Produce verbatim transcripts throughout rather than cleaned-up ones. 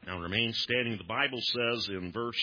Now remain standing. The Bible says in verse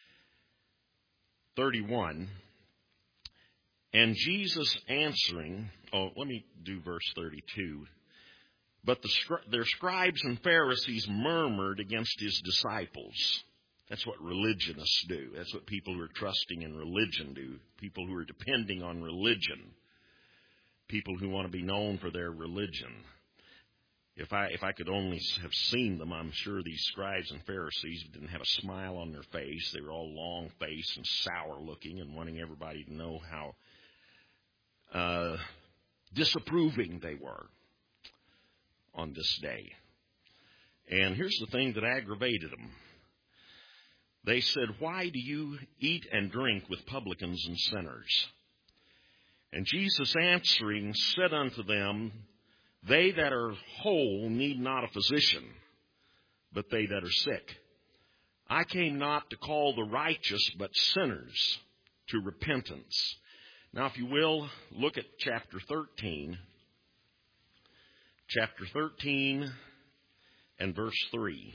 thirty-one, and Jesus answering, oh, let me do verse thirty-two. But the, their scribes and Pharisees murmured against his disciples. That's what religionists do. That's what people who are trusting in religion do. People who are depending on religion. People who want to be known for their religion. If I if I could only have seen them, I'm sure these scribes and Pharisees didn't have a smile on their face. They were all long-faced and sour-looking and wanting everybody to know how uh, disapproving they were on this day. And here's the thing that aggravated them. They said, why do you eat and drink with publicans and sinners? And Jesus answering said unto them, they that are whole need not a physician, but they that are sick. I came not to call the righteous, but sinners to repentance. Now, if you will, look at chapter thirteen. Chapter thirteen and verse three.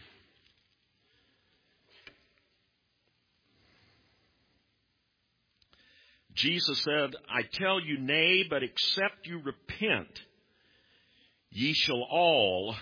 Jesus said, I tell you, nay, but except you repent, ye shall all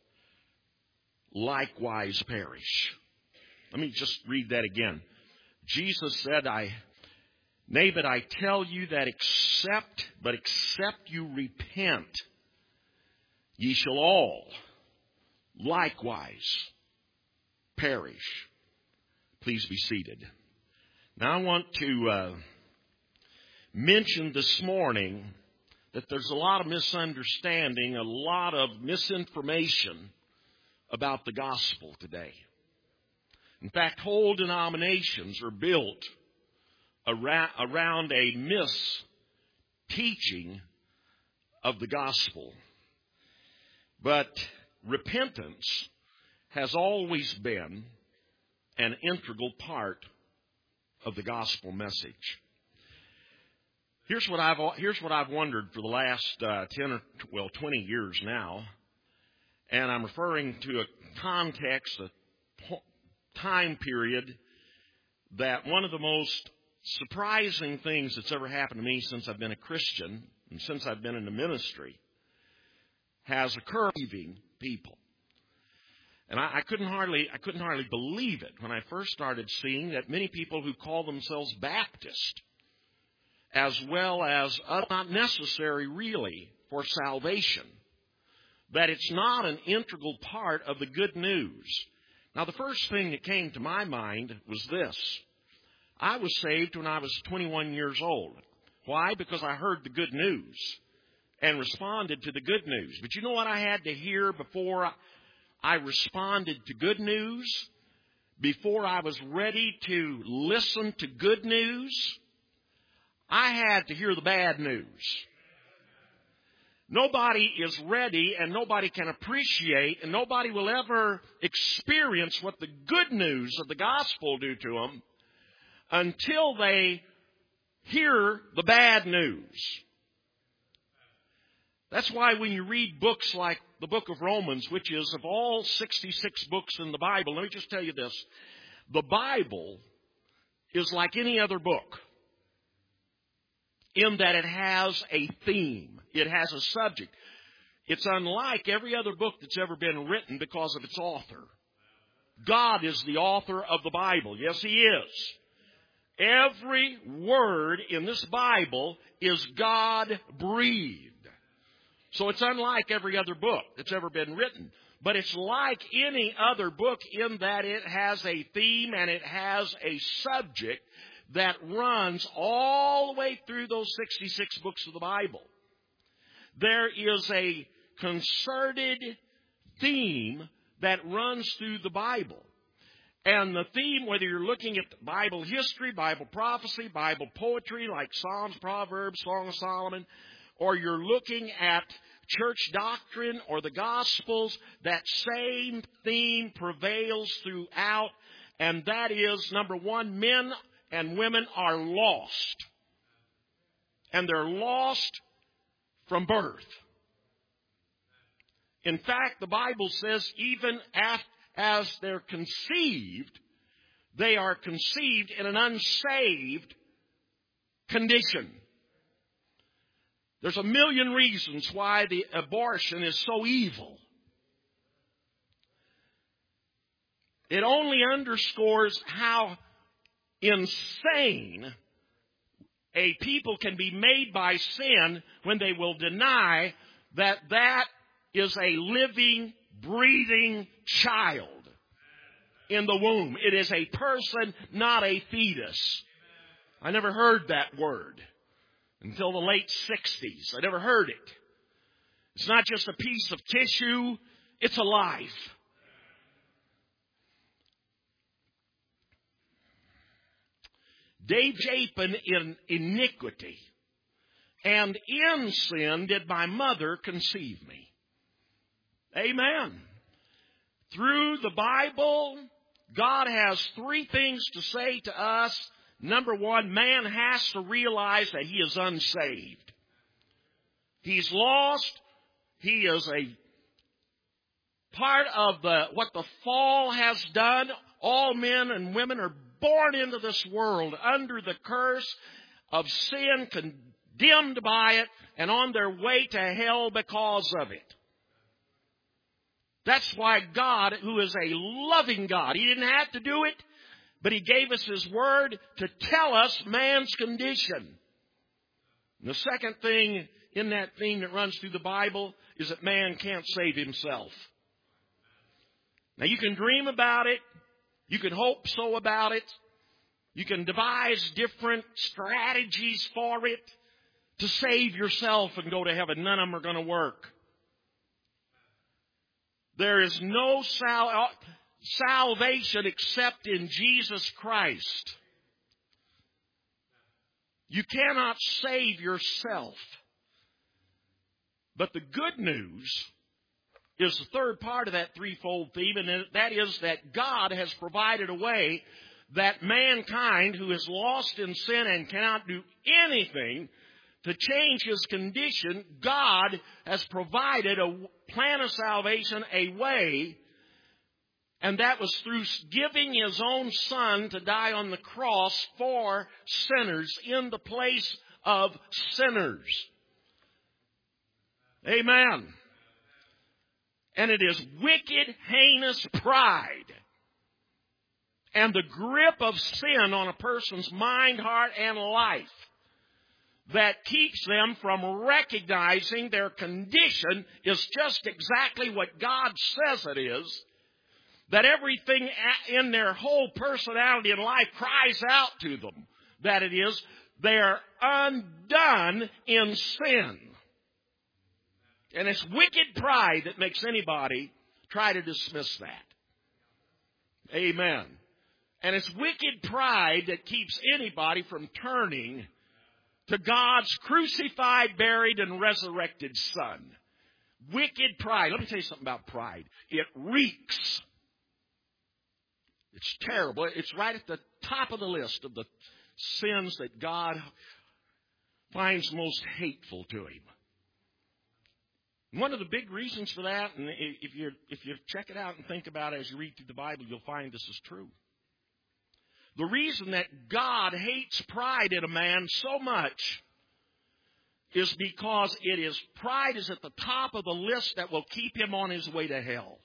likewise perish. Let me just read that again. Jesus said, I, nay, but I tell you that except, but except you repent, ye shall all likewise perish. Please be seated. Now I want to uh, mention this morning that there's a lot of misunderstanding, a lot of misinformation about the gospel today. In fact, whole denominations are built around, around a mis-teaching of the gospel. But repentance has always been an integral part of the gospel message. Here's what I've here's what I've wondered for the last uh, ten or well twenty years now, and I'm referring to a context, a time period that one of the most surprising things that's ever happened to me since I've been a Christian and since I've been in the ministry has occurred with people. And I, I couldn't hardly I couldn't hardly believe it when I first started seeing that many people who call themselves Baptist, as well as uh, not necessary really for salvation, that it's not an integral part of the good news. Now, the first thing that came to my mind was this. I was saved when I was twenty-one years old. Why? Because I heard the good news and responded to the good news. But you know what I had to hear before I responded to good news? Before I was ready to listen to good news? I had to hear the bad news. Nobody is ready and nobody can appreciate and nobody will ever experience what the good news of the gospel do to them until they hear the bad news. That's why when you read books like the book of Romans, which is of all sixty-six books in the Bible, let me just tell you this. The Bible is like any other book in that it has a theme. It has a subject. It's unlike every other book that's ever been written because of its author. God is the author of the Bible. Yes, He is. Every word in this Bible is God-breathed. So it's unlike every other book that's ever been written. But it's like any other book in that it has a theme and it has a subject that runs all the way through those sixty-six books of the Bible. There is a concerted theme that runs through the Bible. And the theme, whether you're looking at Bible history, Bible prophecy, Bible poetry like Psalms, Proverbs, Song of Solomon, or you're looking at church doctrine or the Gospels, that same theme prevails throughout. And that is, number one, men and women are lost. And they're lost from birth. In fact, the Bible says even after, as they're conceived, they are conceived in an unsaved condition. There's a million reasons why the abortion is so evil. It only underscores how insane a people can be made by sin when they will deny that that is a living, breathing child in the womb. It is a person, not a fetus. I never heard that word until the late sixties. I never heard it. It's not just a piece of tissue, it's a life. Dave Japin in iniquity, and in sin did my mother conceive me. Amen. Through the Bible, God has three things to say to us. Number one, man has to realize that he is unsaved. He's lost. He is a part of the what the fall has done. All men and women are born into this world under the curse of sin, condemned by it, and on their way to hell because of it. That's why God, who is a loving God, He didn't have to do it, but He gave us His Word to tell us man's condition. And the second thing in that theme that runs through the Bible is that man can't save himself. Now, you can dream about it. You can hope so about it. You can devise different strategies for it to save yourself and go to heaven. None of them are going to work. There is no sal- salvation except in Jesus Christ. You cannot save yourself. But the good news is the third part of that threefold theme, and that is that God has provided a way that mankind, who is lost in sin and cannot do anything to change his condition, God has provided a plan of salvation, a way, and that was through giving His own Son to die on the cross for sinners, in the place of sinners. Amen. And it is wicked, heinous pride and the grip of sin on a person's mind, heart, and life that keeps them from recognizing their condition is just exactly what God says it is. That everything in their whole personality and life cries out to them that it is. They are undone in sin. And it's wicked pride that makes anybody try to dismiss that. Amen. And it's wicked pride that keeps anybody from turning to God's crucified, buried, and resurrected Son. Wicked pride. Let me tell you something about pride. It reeks. It's terrible. It's right at the top of the list of the sins that God finds most hateful to Him. One of the big reasons for that, and if you if you check it out and think about it as you read through the Bible, you'll find this is true. The reason that God hates pride in a man so much is because it is pride is at the top of the list that will keep him on his way to hell.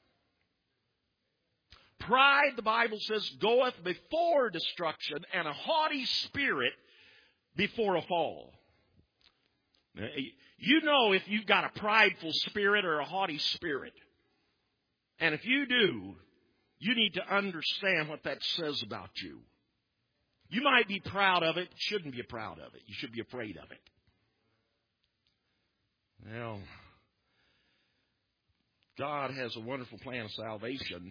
Pride, the Bible says, goeth before destruction, and a haughty spirit before a fall. Now, you know if you've got a prideful spirit or a haughty spirit. And if you do, you need to understand what that says about you. You might be proud of it. Shouldn't be proud of it. You should be afraid of it. Well, God has a wonderful plan of salvation.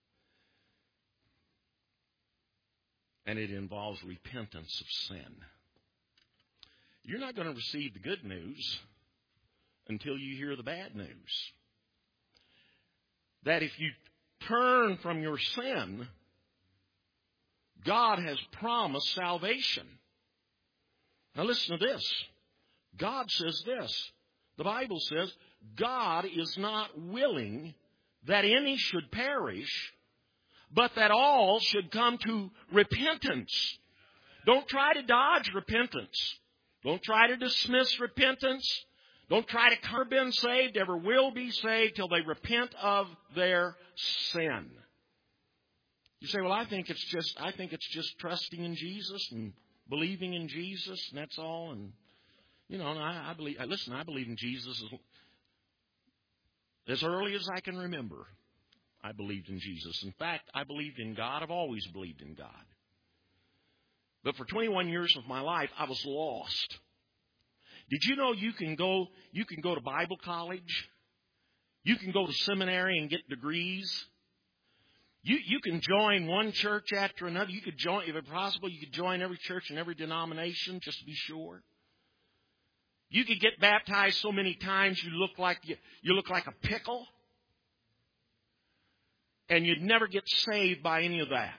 And it involves repentance of sin. You're not going to receive the good news until you hear the bad news. That if you turn from your sin, God has promised salvation. Now listen to this. God says this. The Bible says God is not willing that any should perish, but that all should come to repentance. Don't try to dodge repentance. Don't try to dismiss repentance. Don't try to cover been saved, ever will be saved till they repent of their sin. You say, well, I think it's just I think it's just trusting in Jesus and believing in Jesus, and that's all. And you know, and I, I believe. Listen, I believe in Jesus as, as early as I can remember. I believed in Jesus. In fact, I believed in God. I've always believed in God. But for twenty-one years of my life, I was lost. Did you know you can go you can go to Bible college? You can go to seminary and get degrees. You you can join one church after another. You could join, if it's possible, you could join every church and every denomination just to be sure. You could get baptized so many times you look like you, you look like a pickle. And you'd never get saved by any of that.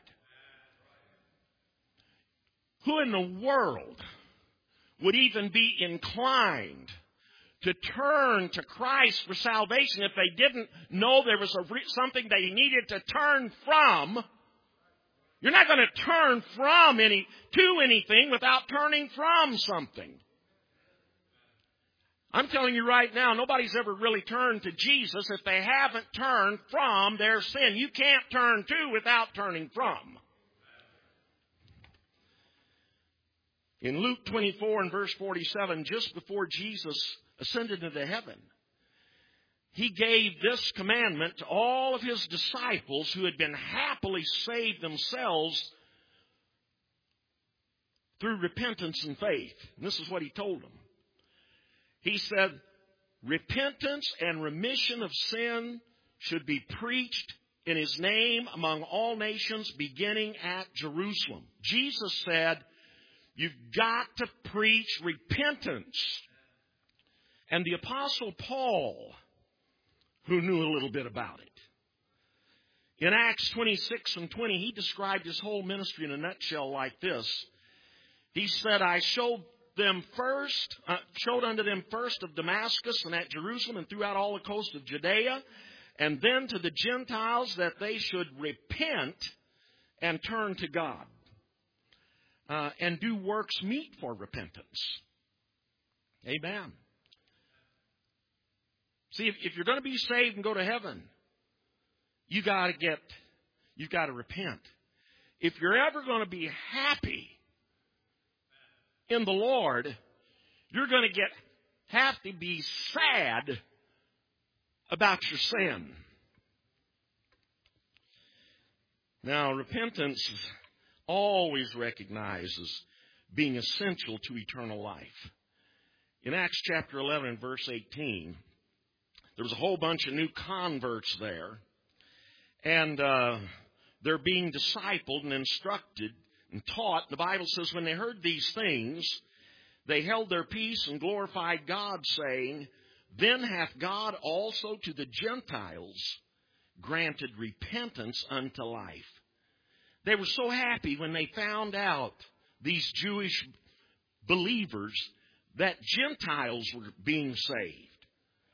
Who in the world would even be inclined to turn to Christ for salvation if they didn't know there was a re- something they needed to turn from? You're not going to turn from any to anything without turning from something. I'm telling you right now, nobody's ever really turned to Jesus if they haven't turned from their sin. You can't turn to without turning from. In Luke twenty-four and verse forty-seven, just before Jesus ascended into heaven, He gave this commandment to all of His disciples who had been happily saved themselves through repentance and faith. And this is what He told them. He said, repentance and remission of sin should be preached in His name among all nations, beginning at Jerusalem. Jesus said, you've got to preach repentance. And the Apostle Paul, who knew a little bit about it, in Acts twenty-six and twenty, he described his whole ministry in a nutshell like this. He said, I showed them first, uh, showed unto them first of Damascus and at Jerusalem and throughout all the coast of Judea, and then to the Gentiles that they should repent and turn to God uh, and do works meet for repentance. Amen. See, if, if you're going to be saved and go to heaven, you got to get, you've got to repent. If you're ever going to be happy in the Lord, you're going to get have to be sad about your sin. Now, repentance always recognizes being essential to eternal life. In Acts chapter eleven and verse eighteen, there was a whole bunch of new converts there, and uh, they're being discipled and instructed and taught. The Bible says when they heard these things, they held their peace and glorified God, saying, then hath God also to the Gentiles granted repentance unto life. They were so happy when they found out, these Jewish believers, that Gentiles were being saved.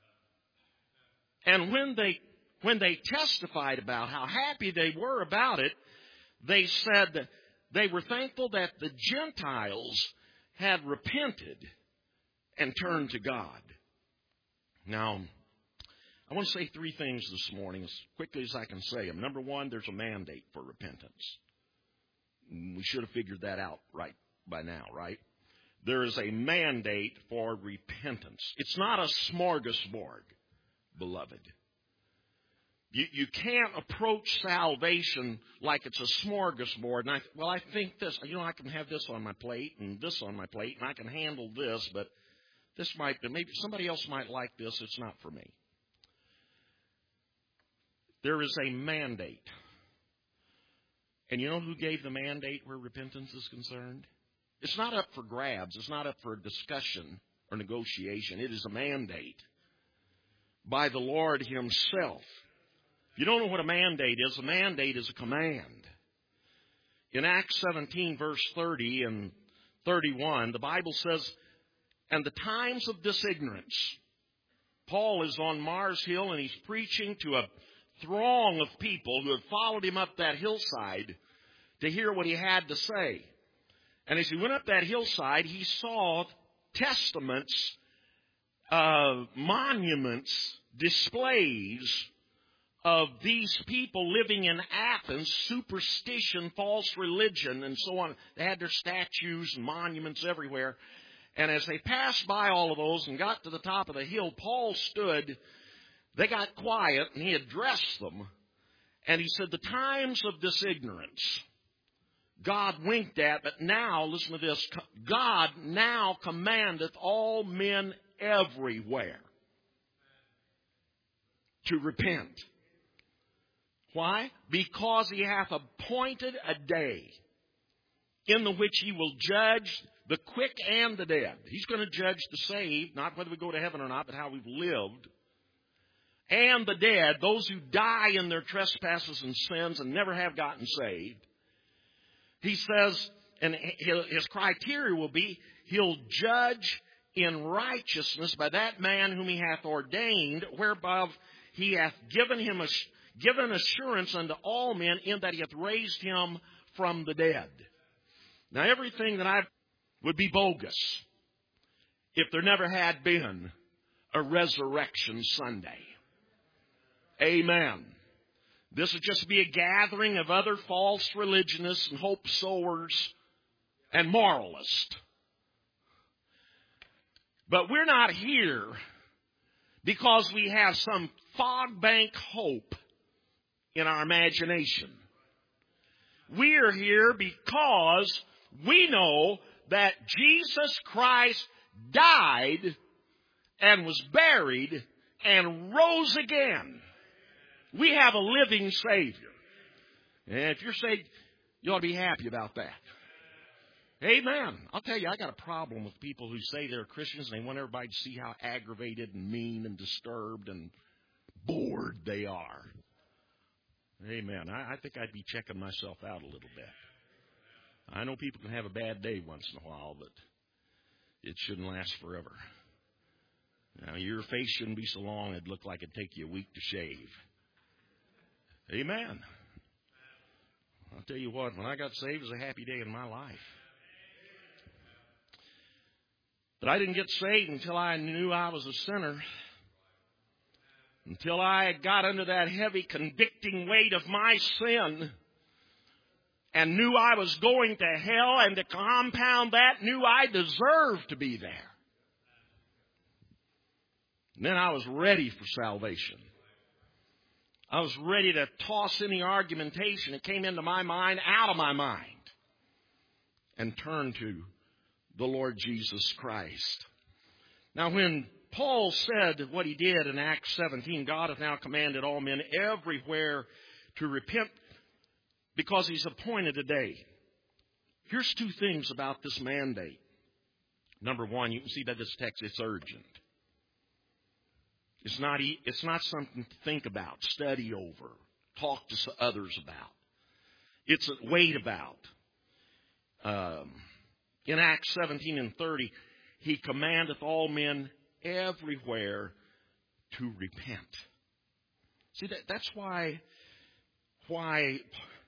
And when they when they testified about how happy they were about it, they said that they were thankful that the Gentiles had repented and turned to God. Now, I want to say three things this morning as quickly as I can say them. Number one, there's a mandate for repentance. We should have figured that out right by now, right? There is a mandate for repentance. It's not a smorgasbord, beloved. You, you can't approach salvation like it's a smorgasbord. And I, well, I think this, you know, I can have this on my plate and this on my plate, and I can handle this, but this might, maybe somebody else might like this. It's not for me. There is a mandate. And you know who gave the mandate where repentance is concerned? It's not up for grabs. It's not up for discussion or negotiation. It is a mandate by the Lord Himself. If you don't know what a mandate is, a mandate is a command. In Acts seventeen, verse thirty and thirty-one, the Bible says, and the times of this ignorance. Paul is on Mars Hill and he's preaching to a throng of people who had followed him up that hillside to hear what he had to say. And as he went up that hillside, he saw testaments, uh, monuments, displays of these people living in Athens, superstition, false religion, and so on. They had their statues and monuments everywhere. And as they passed by all of those and got to the top of the hill, Paul stood. They got quiet, and he addressed them. And he said, the times of this ignorance God winked at, but now, listen to this, God now commandeth all men everywhere to repent. Why? Because he hath appointed a day in the which he will judge the quick and the dead. He's going to judge the saved, not whether we go to heaven or not, but how we've lived. And the dead, those who die in their trespasses and sins and never have gotten saved. He says, and his criteria will be, he'll judge in righteousness by that man whom he hath ordained, whereby he hath given him a, given assurance unto all men, in that he hath raised him from the dead. Now, everything that I would be bogus if there never had been a resurrection Sunday. Amen. This would just be a gathering of other false religionists and hope sowers and moralists. But we're not here because we have some fog bank hope in our imagination. We're here because we know that Jesus Christ died and was buried and rose again. We have a living Savior. And if you're saved, you ought to be happy about that. Amen. I'll tell you, I got a problem with people who say they're Christians and they want everybody to see how aggravated and mean and disturbed and bored they are. Amen. I, I think I'd be checking myself out a little bit. I know people can have a bad day once in a while, but it shouldn't last forever. Now, your face shouldn't be so long it'd look like it'd take you a week to shave. Amen. I'll tell you what, when I got saved, it was a happy day in my life. But I didn't get saved until I knew I was a sinner. Until I got under that heavy convicting weight of my sin and knew I was going to hell, and to compound that, knew I deserved to be there. And then I was ready for salvation. I was ready to toss any argumentation that came into my mind out of my mind and turn to the Lord Jesus Christ. Now, when Paul said what he did in Acts seventeen, God hath now commanded all men everywhere to repent because he's appointed a day. Here's two things about this mandate. Number one, you can see by this text, it's urgent. It's not, it's not something to think about, study over, talk to others about. It's a wait about. Um, in Acts seventeen and thirty, he commandeth all men everywhere to repent. See, that, that's why, why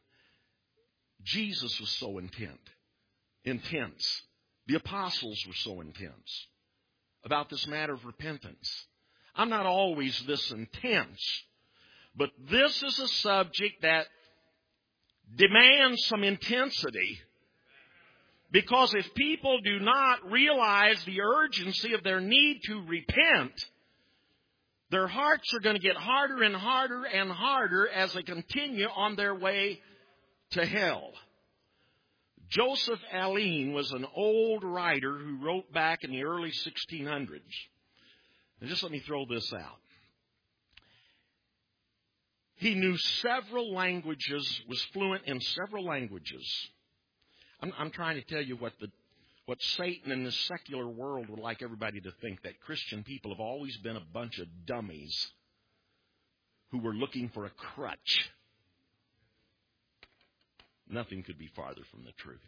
Jesus was so intent, intense. The apostles were so intense about this matter of repentance. I'm not always this intense, but this is a subject that demands some intensity, because if people do not realize the urgency of their need to repent, their hearts are going to get harder and harder and harder as they continue on their way to hell. Joseph Alleine was an old writer who wrote back in the early sixteen hundreds. And just let me throw this out. He knew several languages, was fluent in several languages. I'm, I'm trying to tell you what the what Satan in this secular world would like everybody to think, that Christian people have always been a bunch of dummies who were looking for a crutch. Nothing could be farther from the truth.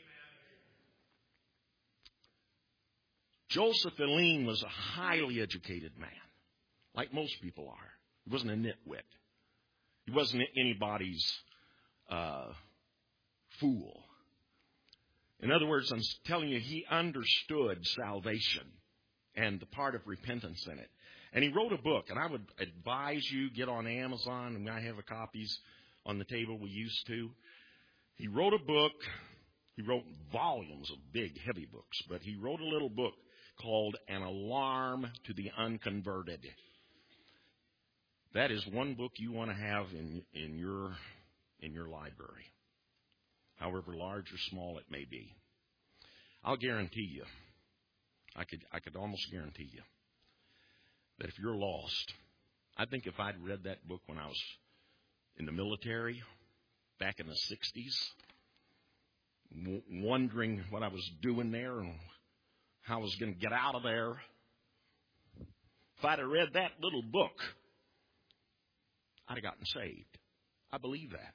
Joseph Alleine was a highly educated man, like most people are. He wasn't a nitwit. He wasn't anybody's uh, fool. In other words, I'm telling you, he understood salvation and the part of repentance in it. And he wrote a book, and I would advise you get on Amazon, and I have a copies on the table we used to. He wrote a book. He wrote volumes of big, heavy books, but he wrote a little book called An Alarm to the Unconverted. That is one book you want to have in in your in your library, however large or small it may be. I'll guarantee you, I could I could almost guarantee you that if you're lost, I think if I'd read that book when I was in the military back in the sixties, w- wondering what I was doing there and how I was going to get out of there, if I'd have read that little book, I'd have gotten saved. I believe that.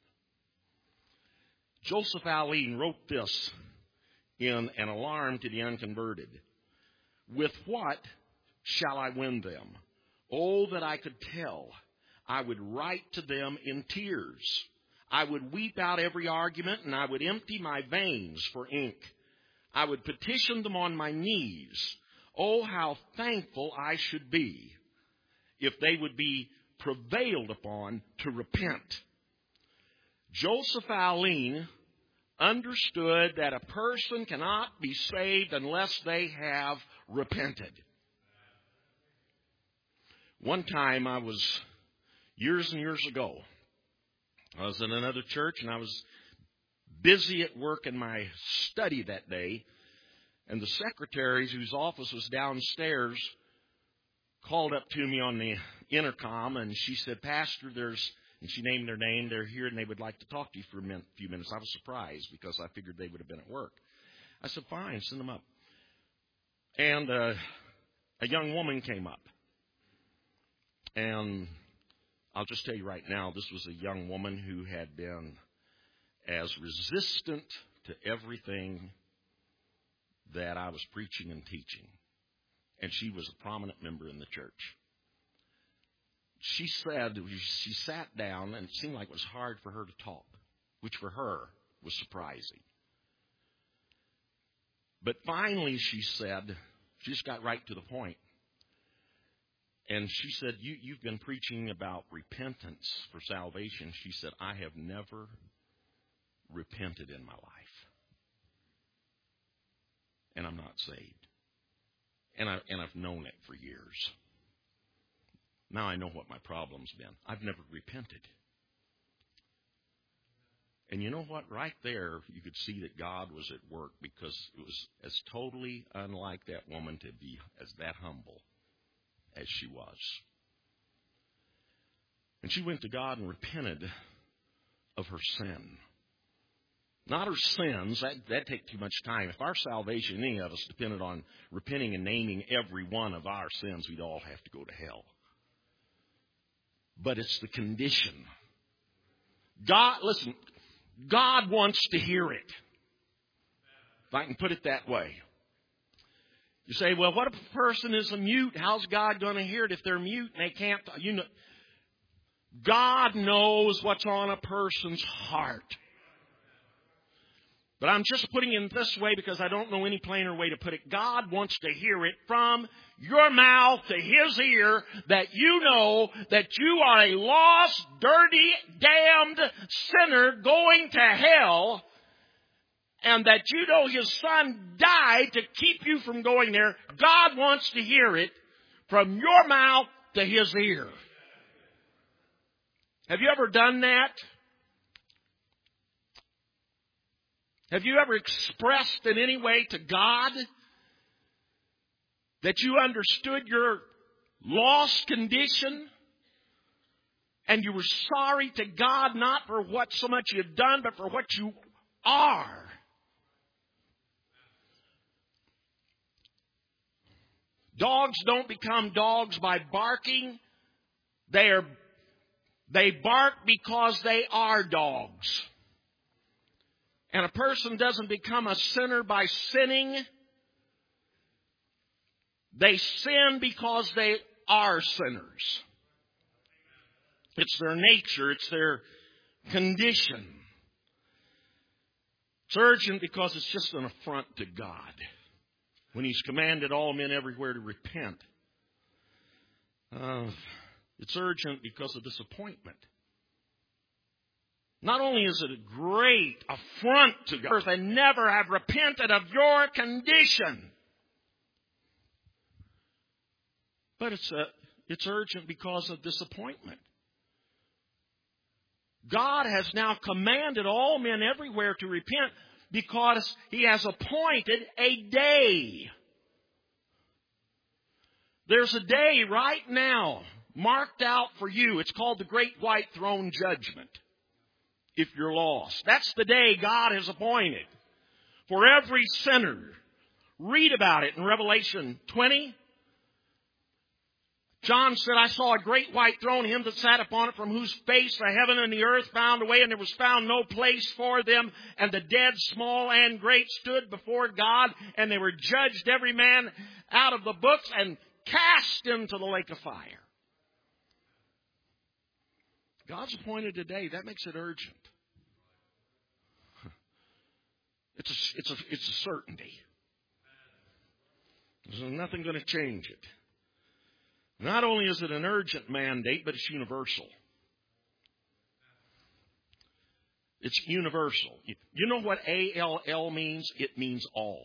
Joseph Alleine wrote this in An Alarm to the Unconverted. With what shall I win them? Oh, that I could tell. I would write to them in tears. I would weep out every argument, and I would empty my veins for ink. I would petition them on my knees. Oh, how thankful I should be if they would be prevailed upon to repent. Joseph Alleine understood that a person cannot be saved unless they have repented. One time I was, years and years ago, I was in another church and I was busy at work in my study that day, and the secretary whose office was downstairs called up to me on the intercom, and she said, Pastor, there's, and she named their name, they're here and they would like to talk to you for a min- few minutes. I was surprised because I figured they would have been at work. I said, fine, send them up. And uh, a young woman came up. And I'll just tell you right now, this was a young woman who had been as resistant to everything that I was preaching and teaching. And she was a prominent member in the church. She said, she sat down, and it seemed like it was hard for her to talk, which for her was surprising. But finally she said, she just got right to the point. And she said, you, you've been preaching about repentance for salvation. She said, I have never repented in my life. And I'm not saved. And, I, and I've known it for years. Now I know what my problem's been. I've never repented. And you know what? Right there, you could see that God was at work, because it was as totally unlike that woman to be as that humble as she was. And she went to God and repented of her sin. Not her sins. That, that'd take too much time. If our salvation, any of us, depended on repenting and naming every one of our sins, we'd all have to go to hell. But it's the condition. God, listen, God wants to hear it. If I can put it that way. You say, well, what if a person is a mute? How's God going to hear it if they're mute and they can't? You know, God knows what's on a person's heart. But I'm just putting it this way because I don't know any plainer way to put it. God wants to hear it from your mouth to His ear, that you know that you are a lost, dirty, damned sinner going to hell, and that you know His Son died to keep you from going there. God wants to hear it from your mouth to His ear. Have you ever done that? Have you ever expressed in any way to God that you understood your lost condition and you were sorry to God, not for what so much you've done, but for what you are? Dogs don't become dogs by barking. They are, they bark because they are dogs. And a person doesn't become a sinner by sinning. They sin because they are sinners. It's their nature. It's their condition. It's urgent because it's just an affront to God when He's commanded all men everywhere to repent. Uh, it's urgent because of disappointment. Not only is it a great affront to God, they never have repented of your condition. But it's a, it's urgent because of disappointment. God has now commanded all men everywhere to repent because He has appointed a day. There's a day right now marked out for you. It's called the Great White Throne Judgment. If you're lost, that's the day God has appointed for every sinner. Read about it in Revelation twenty. John said, I saw a great white throne, Him that sat upon it, from whose face the heaven and the earth found away, and there was found no place for them. And the dead, small and great, stood before God, and they were judged every man out of the books and cast into the lake of fire. God's appointed a day. That makes it urgent. It's a, it's a, it's a certainty. There's nothing going to change it. Not only is it an urgent mandate, but it's universal. It's universal. You know what A L L means? It means all.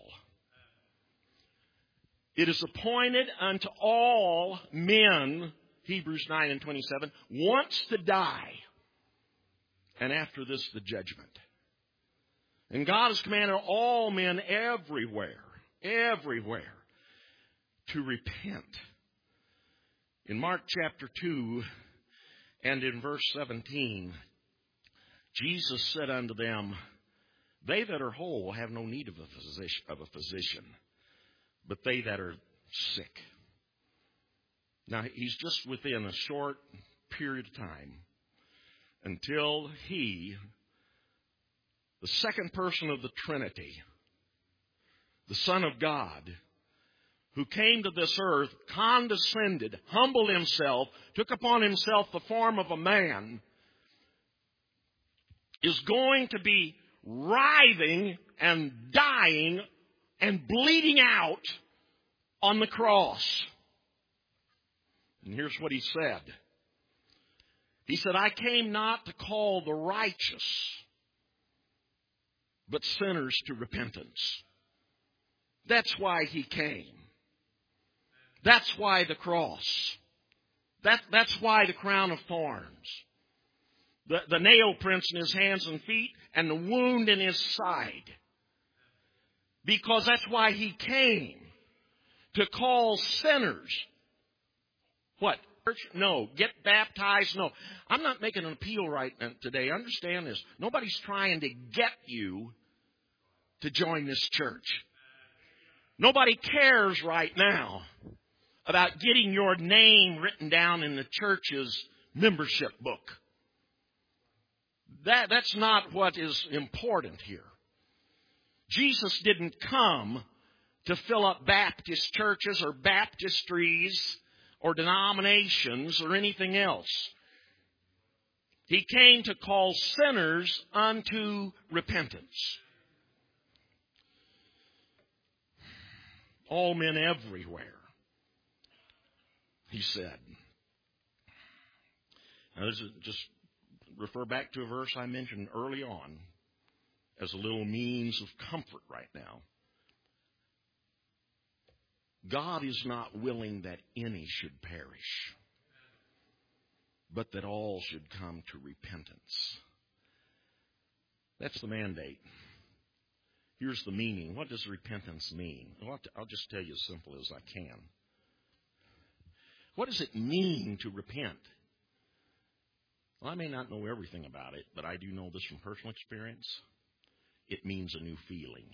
It is appointed unto all men, Hebrews nine and twenty-seven, once to die, and after this the judgment. And God has commanded all men everywhere, everywhere, to repent. In Mark chapter two and in verse seventeen, Jesus said unto them, they that are whole have no need of a physician, of a physician, but they that are sick. Now, He's just within a short period of time until He, the second person of the Trinity, the Son of God, who came to this earth, condescended, humbled Himself, took upon Himself the form of a man, is going to be writhing and dying and bleeding out on the cross. And here's what He said. He said, I came not to call the righteous, but sinners to repentance. That's why He came. That's why the cross. That, that's why the crown of thorns. The, the nail prints in His hands and feet and the wound in His side. Because that's why He came. To call sinners. What? No. Get baptized? No. I'm not making an appeal right today. Understand this. Nobody's trying to get you to join this church. Nobody cares right now about getting your name written down in the church's membership book. That, that's not what is important here. Jesus didn't come to fill up Baptist churches or baptistries or denominations or anything else. He came to call sinners unto repentance. All men everywhere, He said. Now, this is just refer back to a verse I mentioned early on as a little means of comfort right now. God is not willing that any should perish, but that all should come to repentance. That's the mandate. Here's the meaning. What does repentance mean? Well, I'll just tell you as simple as I can. What does it mean to repent? Well, I may not know everything about it, but I do know this from personal experience. It means a new feeling.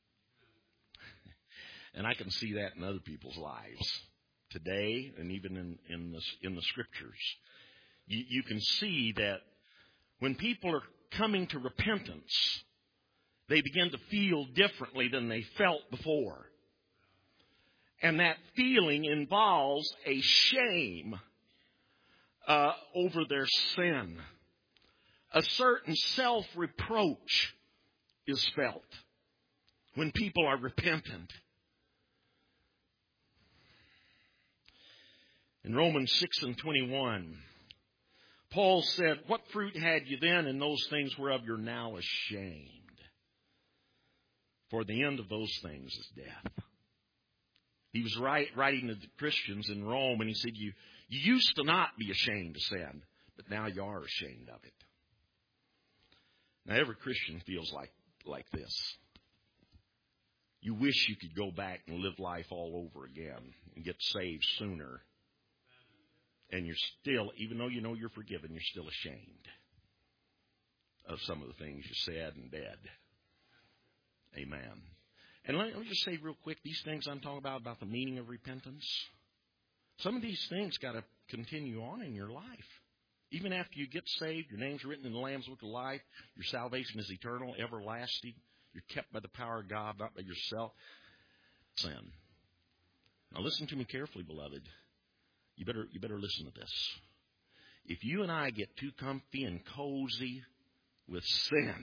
And I can see that in other people's lives today and even in, in, the, in the Scriptures. You, you can see that when people are coming to repentance, they begin to feel differently than they felt before. And that feeling involves a shame, uh, over their sin. A certain self-reproach is felt when people are repentant. In Romans six and twenty-one, Paul said, "What fruit had you then in those things whereof you're now ashamed? For the end of those things is death." He was write, writing to the Christians in Rome, and he said, you, you used to not be ashamed to sin, but now you are ashamed of it. Now, every Christian feels like, like this. You wish you could go back and live life all over again and get saved sooner. And you're still, even though you know you're forgiven, you're still ashamed of some of the things you said and did. Amen. And let me just say real quick, these things I'm talking about, about the meaning of repentance, some of these things got to continue on in your life. Even after you get saved, your name's written in the Lamb's Book of Life, your salvation is eternal, everlasting. You're kept by the power of God, not by yourself. Sin. Now listen to me carefully, beloved. You better, you better listen to this. If you and I get too comfy and cozy with sin,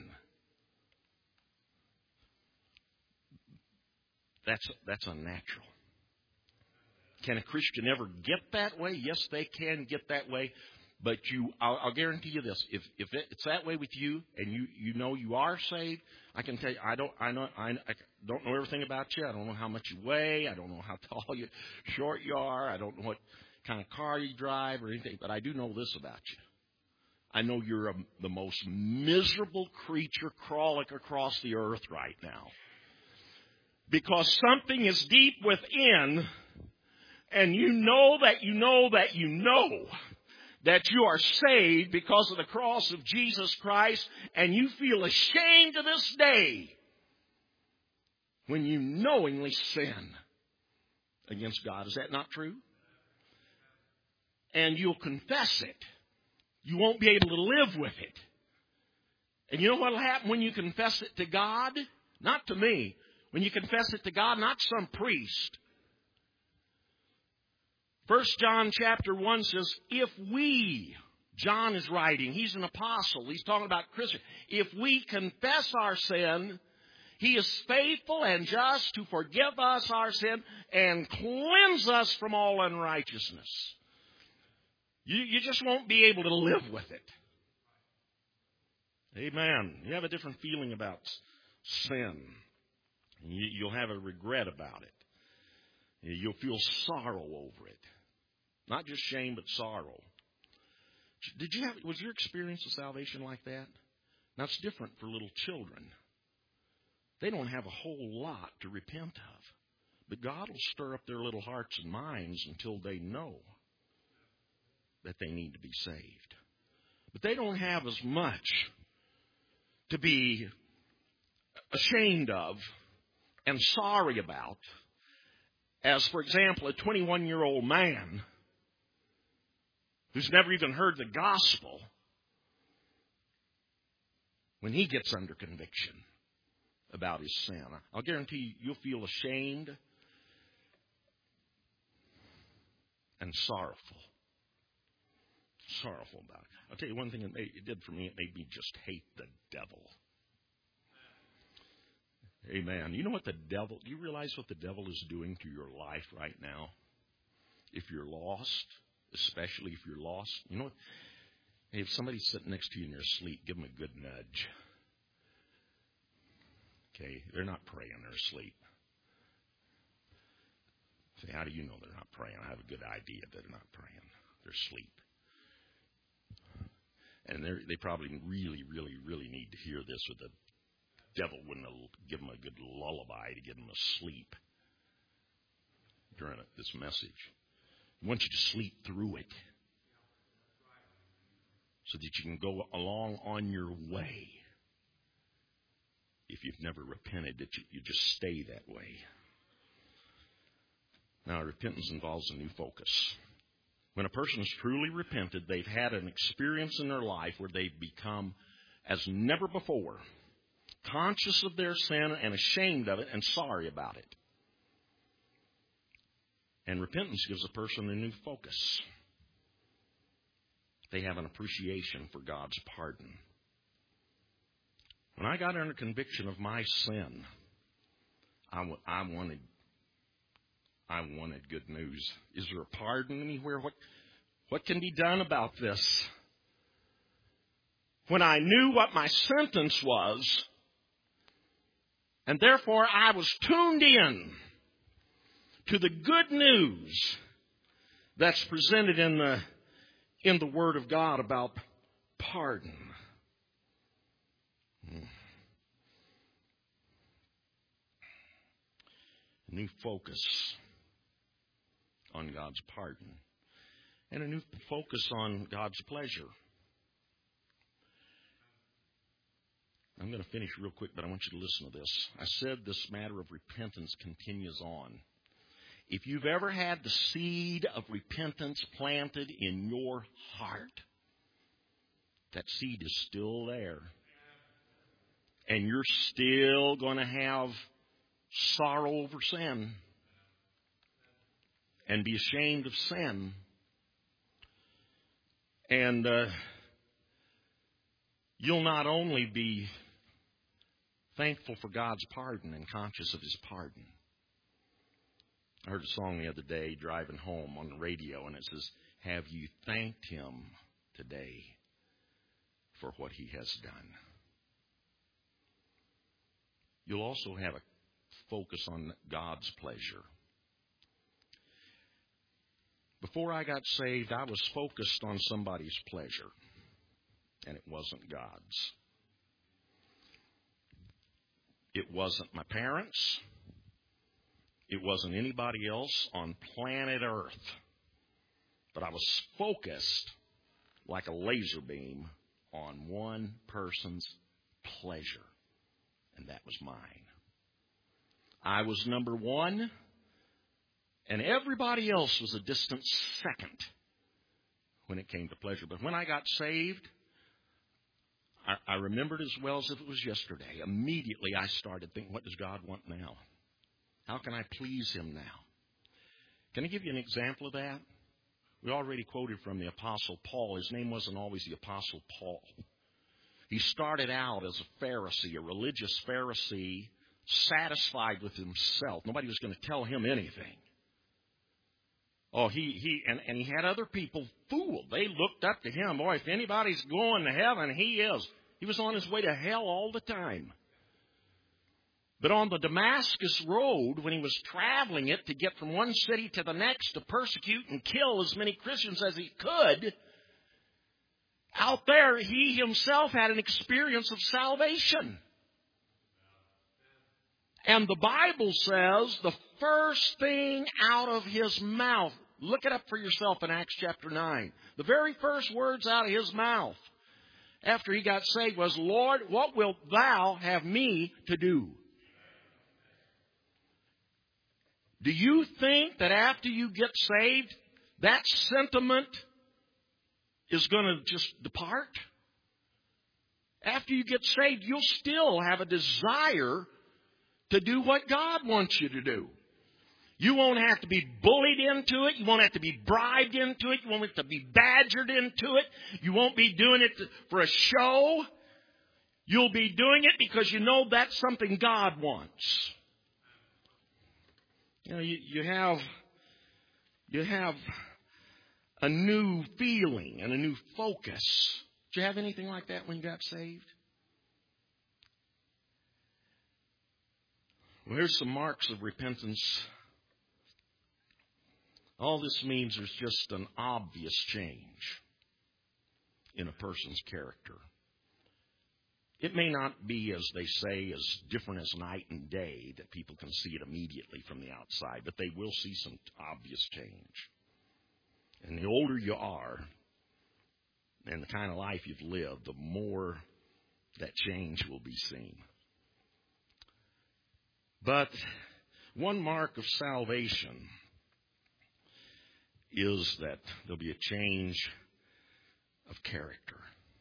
that's, that's unnatural. Can a Christian ever get that way? Yes, they can get that way. But you, I'll, I'll guarantee you this: if if it's that way with you, and you, you know you are saved, I can tell you, I don't I know I, I don't know everything about you. I don't know how much you weigh. I don't know how tall you, short you are. I don't know what kind of car you drive or anything. But I do know this about you: I know you're a, the most miserable creature crawling across the earth right now, because something is deep within, and you know that you know that you know. that you are saved because of the cross of Jesus Christ, and you feel ashamed to this day when you knowingly sin against God. Is that not true? And you'll confess it. You won't be able to live with it. And you know what will happen when you confess it to God? Not to me. When you confess it to God, not some priest. First John chapter one says, if we, John is writing, he's an apostle, he's talking about Christians. If we confess our sin, he is faithful and just to forgive us our sin and cleanse us from all unrighteousness. You, you just won't be able to live with it. Amen. You have a different feeling about sin. You, you'll have a regret about it. You'll feel sorrow over it. Not just shame, but sorrow. Did you have, was your experience of salvation like that? Now, it's different for little children. They don't have a whole lot to repent of. But God will stir up their little hearts and minds until they know that they need to be saved. But they don't have as much to be ashamed of and sorry about as, for example, a twenty-one-year-old man who's never even heard the gospel, when he gets under conviction about his sin. I'll guarantee you, you'll feel ashamed and sorrowful. Sorrowful about it. I'll tell you one thing it, made, it did for me. It made me just hate the devil. Amen. You know what the devil, do you realize what the devil is doing to your life right now? If you're lost, especially if you're lost, you know what? If somebody's sitting next to you and they're asleep, give them a good nudge. Okay, they're not praying, they're asleep. Say, how do you know they're not praying? I have a good idea that they're not praying. They're asleep. And they they probably really, really, really need to hear this, or the devil wouldn't give them a good lullaby to get them asleep during this message. I want you to sleep through it so that you can go along on your way. If you've never repented, that you, you just stay that way. Now, repentance involves a new focus. When a person is truly repented, they've had an experience in their life where they've become, as never before, conscious of their sin and ashamed of it and sorry about it. And repentance gives a person a new focus. they have an appreciation for God's pardon. When I got under conviction of my sin, I, w- I wanted I wanted good news. Is there a pardon anywhere? What what can be done about this? When I knew what my sentence was, and therefore I was tuned in to the good news that's presented in the in the Word of God about pardon. A new focus on God's pardon. And a new focus on God's pleasure. I'm going to finish real quick, but I want you to listen to this. I said this matter of repentance continues on. If you've ever had the seed of repentance planted in your heart, that seed is still there. And you're still going to have sorrow over sin and be ashamed of sin. And uh, you'll not only be thankful for God's pardon and conscious of His pardon. I heard a song the other day driving home on the radio, and it says, "Have you thanked Him today for what He has done?" You'll also have a focus on God's pleasure. Before I got saved, I was focused on somebody's pleasure, and it wasn't God's. It wasn't my parents. It wasn't anybody else on planet Earth. But I was focused like a laser beam on one person's pleasure, and that was mine. I was number one, and everybody else was a distant second when it came to pleasure. But when I got saved, I, I remembered as well as if it was yesterday. Immediately I started thinking, what does God want now? How can I please Him now? Can I give you an example of that? We already quoted from the Apostle Paul. His name wasn't always the Apostle Paul. He started out as a Pharisee, a religious Pharisee, satisfied with himself. Nobody was going to tell him anything. Oh, he, he and, and he had other people fooled. They looked up to him. Boy, if anybody's going to heaven, he is. He was on his way to hell all the time. But on the Damascus Road, when he was traveling it to get from one city to the next to persecute and kill as many Christians as he could, out there he himself had an experience of salvation. And the Bible says the first thing out of his mouth, look it up for yourself in Acts chapter nine. The very first words out of his mouth after he got saved was, "Lord, what wilt thou have me to do?" Do you think that after you get saved, that sentiment is going to just depart? After you get saved, you'll still have a desire to do what God wants you to do. You won't have to be bullied into it. You won't have to be bribed into it. You won't have to be badgered into it. You won't be doing it for a show. You'll be doing it because you know that's something God wants. You know, you, you have you have a new feeling and a new focus. Did you have anything like that when you got saved? Well, here's some marks of repentance. All this means is just an obvious change in a person's character. It may not be, as they say, as different as night and day that people can see it immediately from the outside, but they will see some obvious change. And the older you are and the kind of life you've lived, the more that change will be seen. But one mark of salvation is that there'll be a change of character.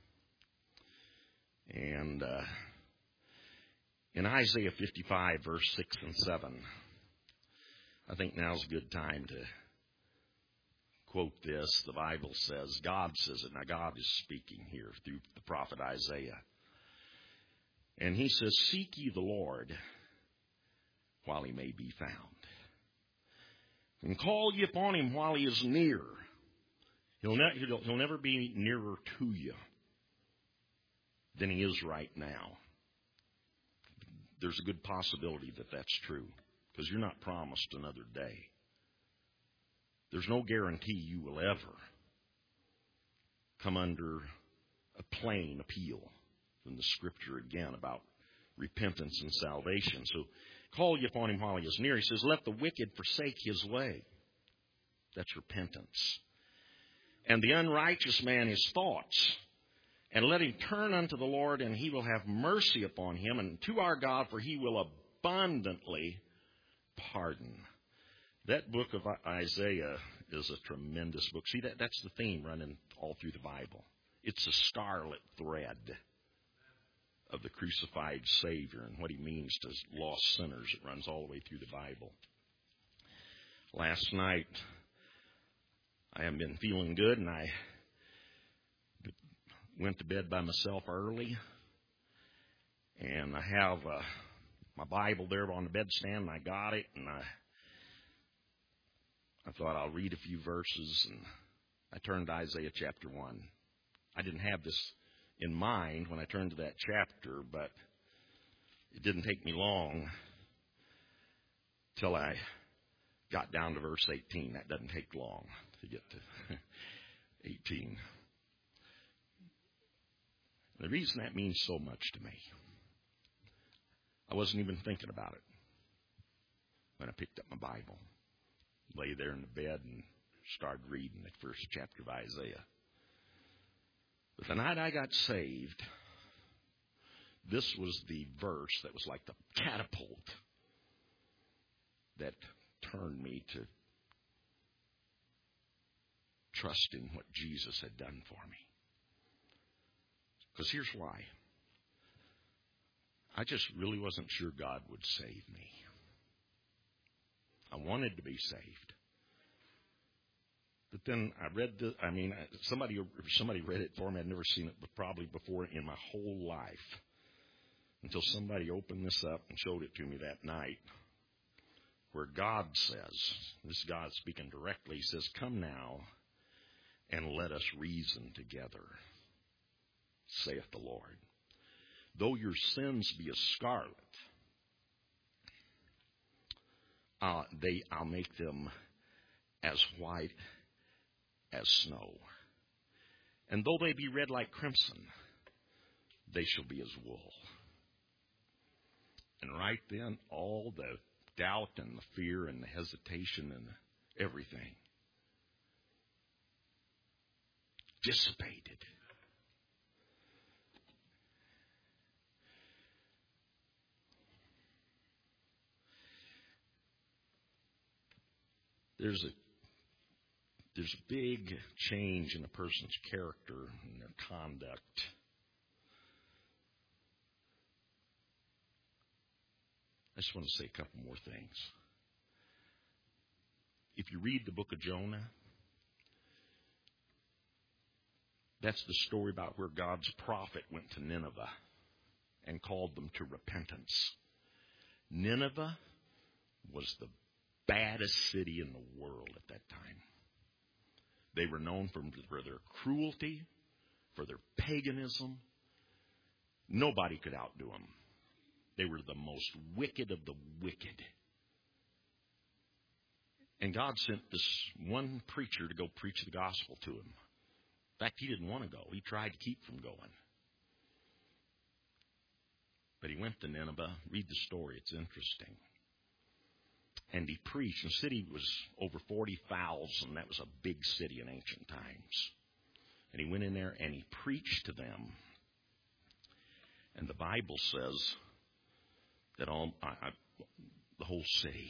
And uh, in Isaiah fifty-five, verse six and seven, I think now's a good time to quote this. The Bible says, God says it. Now God is speaking here through the prophet Isaiah. And he says, seek ye the Lord while he may be found. And call ye upon him while he is near. He'll, ne- he'll, he'll never be nearer to you than he is right now. There's a good possibility that that's true, because you're not promised another day. There's no guarantee you will ever come under a plain appeal from the Scripture again about repentance and salvation. So call ye upon him while he is near. He says, let the wicked forsake his way. That's repentance. And the unrighteous man his thoughts. And let him turn unto the Lord, and he will have mercy upon him, and to our God, for he will abundantly pardon. That book of Isaiah is a tremendous book. See, that, that's the theme running all through the Bible. It's a scarlet thread of the crucified Savior and what he means to lost sinners. It runs all the way through the Bible. Last night, I haven't been feeling good, and I went to bed by myself early, and I have uh, my Bible there on the bedstand, and I got it, and I I thought I'll read a few verses, and I turned to Isaiah chapter one. I didn't have this in mind when I turned to that chapter, but it didn't take me long till I got down to verse eighteen. That doesn't take long to get to eighteen. The reason that means so much to me, I wasn't even thinking about it when I picked up my Bible, lay there in the bed, and started reading the first chapter of Isaiah. But the night I got saved, this was the verse that was like the catapult that turned me to trusting what Jesus had done for me. Because here's why. I just really wasn't sure God would save me. I wanted to be saved. But then I read the, I mean, somebody somebody read it for me. I'd never seen it probably before in my whole life until somebody opened this up and showed it to me that night, where God says, this is God speaking directly, he says, come now and let us reason together, saith the Lord. Though your sins be as scarlet, uh, they I'll make them as white as snow. And though they be red like crimson, they shall be as wool. And right then, all the doubt and the fear and the hesitation and everything dissipated. There's a there's a big change in a person's character and their conduct. I just want to say a couple more things. If you read the book of Jonah, that's the story about where God's prophet went to Nineveh and called them to repentance. Nineveh was the baddest city in the world at that time. They were known for, for their cruelty, for their paganism. Nobody could outdo them. They were the most wicked of the wicked. And God sent this one preacher to go preach the gospel to him. In fact, he didn't want to go. He tried to keep from going. But he went to Nineveh. Read the story. It's interesting. And he preached. The city was over forty thousand. That was a big city in ancient times. And he went in there and he preached to them. And the Bible says that all I, I, the whole city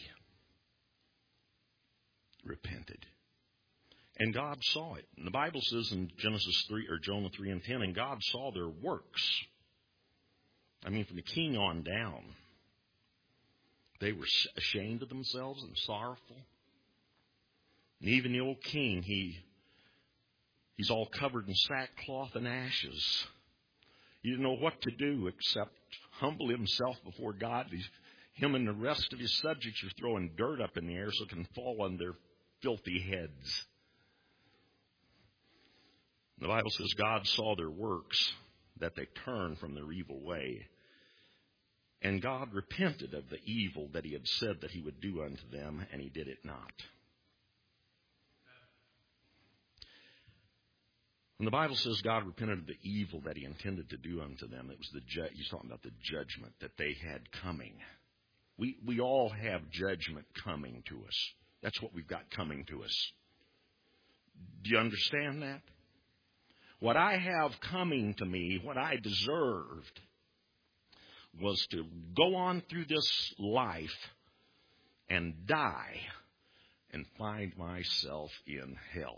repented. And God saw it. And the Bible says in Genesis three or Jonah three and ten, and God saw their works. I mean, from the king on down. They were ashamed of themselves and sorrowful. And even the old king, he he's all covered in sackcloth and ashes. He didn't know what to do except humble himself before God. He's, him and the rest of his subjects are throwing dirt up in the air so it can fall on their filthy heads. The Bible says God saw their works, that they turned from their evil way. And God repented of the evil that he had said that he would do unto them, and he did it not. When the Bible says God repented of the evil that he intended to do unto them, it was the ju- he's talking about the judgment that they had coming. We we all have judgment coming to us. That's what we've got coming to us. Do you understand that? What I have coming to me, what I deserved, was to go on through this life and die and find myself in hell.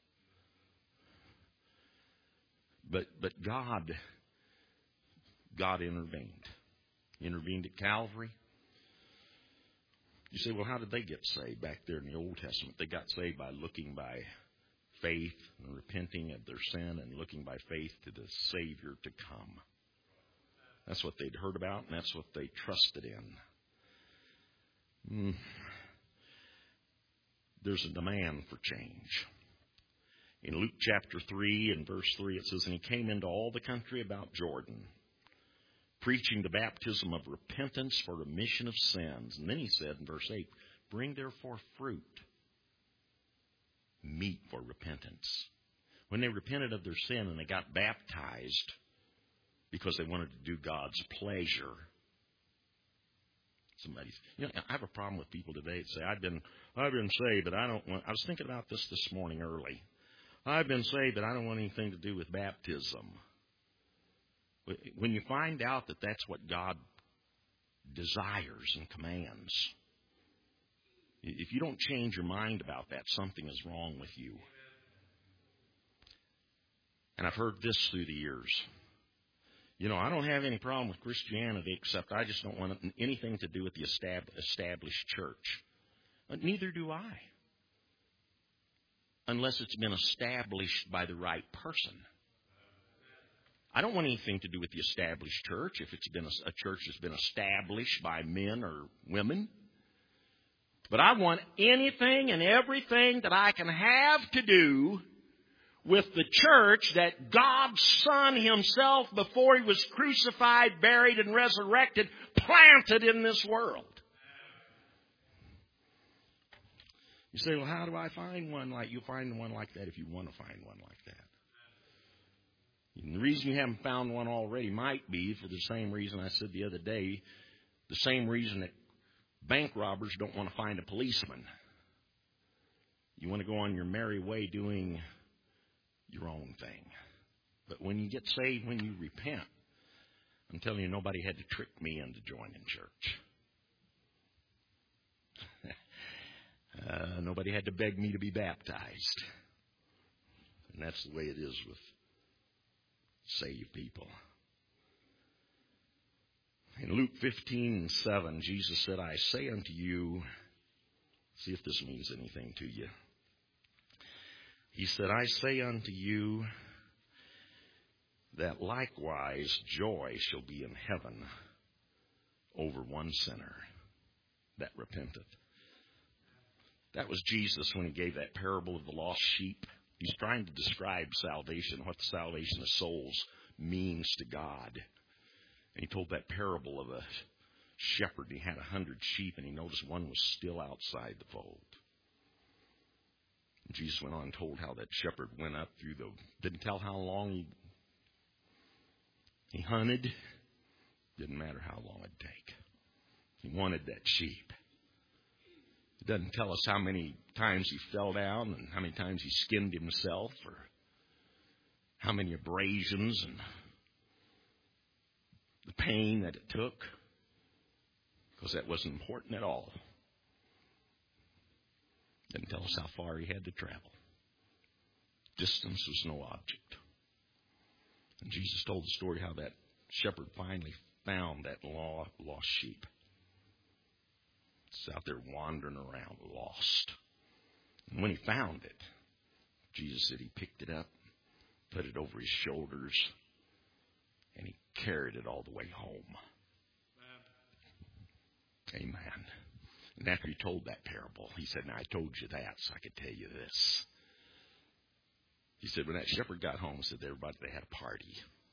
But but God, God intervened. He intervened at Calvary. You say, well, how did they get saved back there in the Old Testament? They got saved by looking by faith and repenting of their sin and looking by faith to the Savior to come. That's what they'd heard about, and that's what they trusted in. Mm. There's a demand for change. In Luke chapter three and verse three, it says, and he came into all the country about Jordan, preaching the baptism of repentance for remission of sins. And then he said in verse eight, bring therefore fruit, meet for repentance. When they repented of their sin and they got baptized because they wanted to do God's pleasure. Somebody's, you know, I have a problem with people today that say, I've been, I've been saved, but I don't want, I was thinking about this this morning early. I've been saved, but I don't want anything to do with baptism. When you find out that that's what God desires and commands, if you don't change your mind about that, something is wrong with you. And I've heard this through the years. You know, I don't have any problem with Christianity, except I just don't want anything to do with the established church. But neither do I. Unless it's been established by the right person. I don't want anything to do with the established church if it's been a, a church that's been established by men or women. But I want anything and everything that I can have to do with the church that God's Son himself, before he was crucified, buried, and resurrected, planted in this world. You say, well, how do I find one like you? Find one like that if you want to find one like that. And the reason you haven't found one already might be for the same reason I said the other day, the same reason that bank robbers don't want to find a policeman. You want to go on your merry way doing your own thing. But when you get saved, when you repent, I'm telling you, nobody had to trick me into joining church. uh, nobody had to beg me to be baptized. And that's the way it is with saved people. In Luke fifteen and seven, Jesus said, I say unto you, see if this means anything to you. He said, I say unto you that likewise joy shall be in heaven over one sinner that repenteth. That was Jesus when he gave that parable of the lost sheep. He's trying to describe salvation, what the salvation of souls means to God. And he told that parable of a shepherd. He had a hundred sheep, and he noticed one was still outside the fold. And Jesus went on and told how that shepherd went up through the... Didn't tell how long he, he hunted. Didn't matter how long it'd take. He wanted that sheep. It doesn't tell us how many times he fell down and how many times he skinned himself or how many abrasions and the pain that it took, because that wasn't important at all. Didn't tell us how far he had to travel. Distance was no object. And Jesus told the story how that shepherd finally found that lost sheep. It's out there wandering around, lost. And when he found it, Jesus said he picked it up, put it over his shoulders, and he carried it all the way home. Amen. Amen. And after he told that parable, he said, now I told you that so I could tell you this. He said, when that shepherd got home, he said, everybody, they had a party.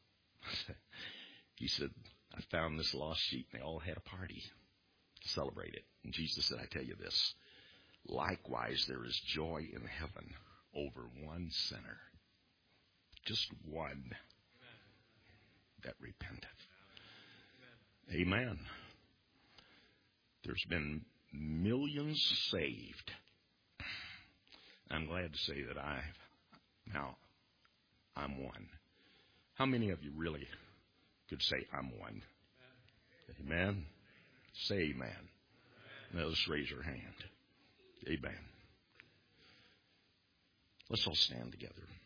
He said, I found this lost sheep, and they all had a party to celebrate it. And Jesus said, I tell you this, likewise there is joy in heaven over one sinner, just one, that repenteth. Amen. There's been millions saved. I'm glad to say that I've, now, I'm one. How many of you really could say I'm one? Amen. Say amen. Now let's raise your hand. Amen. Let's all stand together.